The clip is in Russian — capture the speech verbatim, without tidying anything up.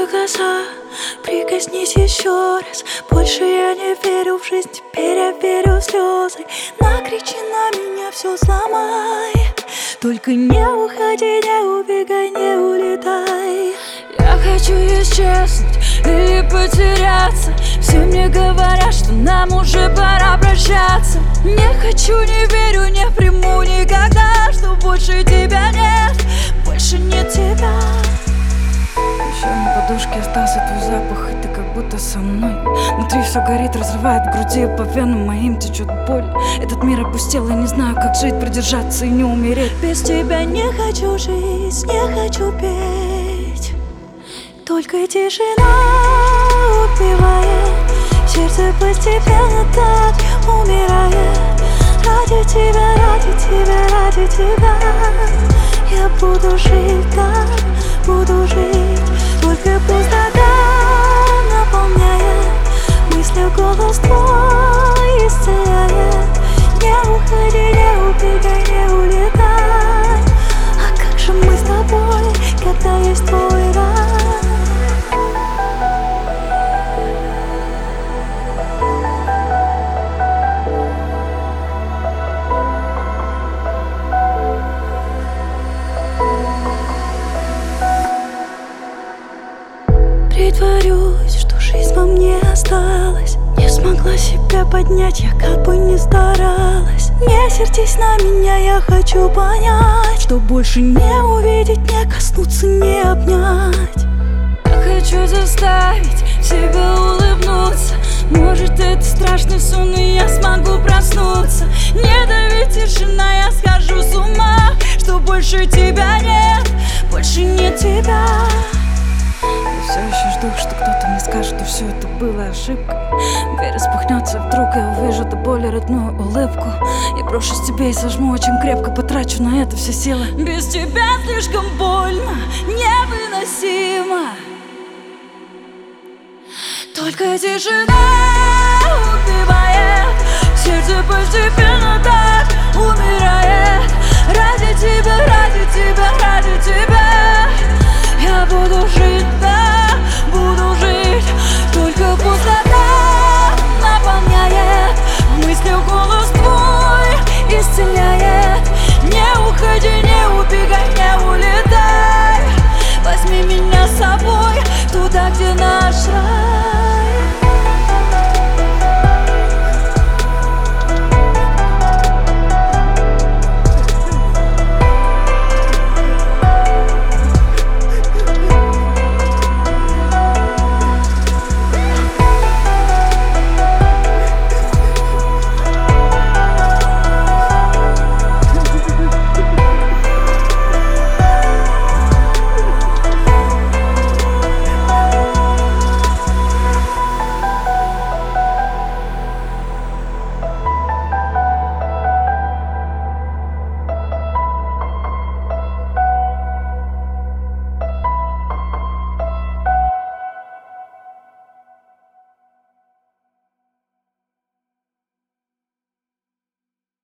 Закрой глаза, прикоснись еще раз. Больше я не верю в жизнь, теперь я верю в слезы. Накричи на меня, все сломай. Только не уходи, не убегай, не улетай. Я хочу исчезнуть или потеряться. Все мне говорят, что нам уже пора прощаться. Не хочу, не верю, не приму никогда, что больше тебя нет, больше нет тебя. Еще на подушке остался твой запах, и ты как будто со мной. Внутри все горит, разрывает в груди, по венам моим течет боль. Этот мир опустел, я не знаю, как жить, продержаться и не умереть. Без тебя не хочу жить, не хочу петь. Только тишина убивает, сердце постепенно так умирает. Ради тебя, ради тебя, ради тебя я буду жить так, буду жить. Только пустота наполняет, мыслью голос твой исцеляет. Не уходи, не убегай, не улетай. А как же мы с тобой, когда есть твой рай? Притворюсь, что жизнь во мне осталась. Не смогла себя поднять, я как бы не старалась. Не сердись на меня, я хочу понять, что больше не увидеть, не коснуться, не обнять. Я хочу заставить себя улыбнуться. Может, это страшный сон, и я смогу проснуться. Не дави, тишина, я схожу с ума, что больше тебя нет, больше нет тебя. Все еще жду, что кто-то мне скажет, что все это было ошибкой. Дверь распахнется, вдруг я увижу до боли родную улыбку. Я брошусь к тебе и сожму очень крепко, потрачу на это все силы. Без тебя слишком больно, невыносимо. Только тишина убивает, сердце постепенно так умирает. Ради тебя, ради тебя,